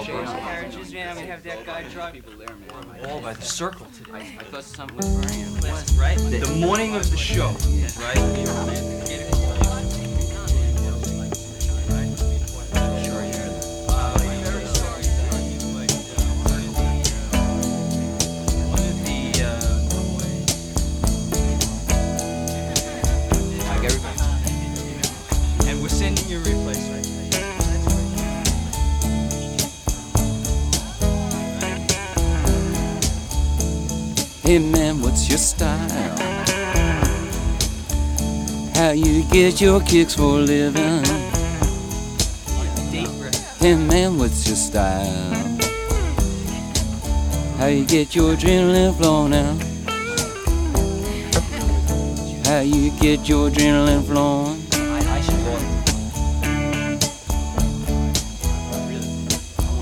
those carriages, man. I'm gonna have that guy drive People there, man. all by the circle today. I thought something was burning. Listen, right? The morning of the show, right? Sure, you're Very sorry that you might like everybody. and we're sending you a replacement. Hey man, what's your style? How you get your kicks for a living? Deep breath. Hey man, what's your style? How you get your adrenaline flowing now? How you get your adrenaline flowing? I should go.